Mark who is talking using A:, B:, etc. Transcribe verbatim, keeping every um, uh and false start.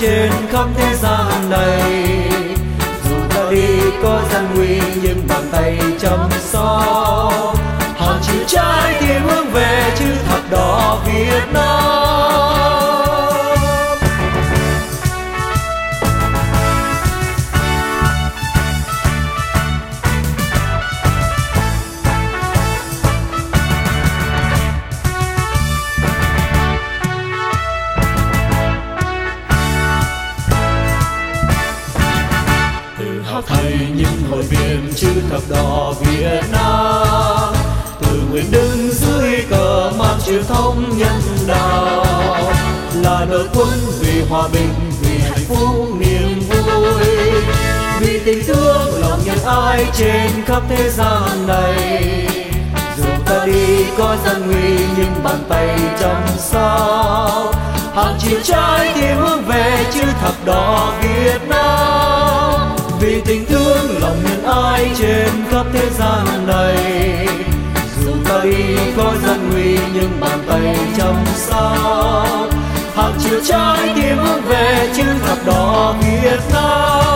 A: trên khắp thế gian này. Dù ta đi có gian nguy nhưng bàn tay chăm sóc, hàng triệu trái tim hướng về chữ thập đỏ Việt Nam.
B: Thầy những hội viên chữ thập đỏ Việt Nam, tự nguyện đứng dưới cờ mang truyền thống nhân đạo, là đội quân vì hòa bình, vì hạnh phúc niềm vui, vì tình thương lòng nhân ái trên khắp thế gian này. Dù ta đi có gian nguy nhưng bàn tay chăm sóc, hàng triệu trái tim hướng về chữ thập đỏ Việt Nam. Vì tình thương lòng nhân ái trên khắp thế gian này. Dù ta đi có gian nguy nhưng bàn tay chăm sóc, hàng triệu trái tim hướng về chữ thập đỏ Việt Nam.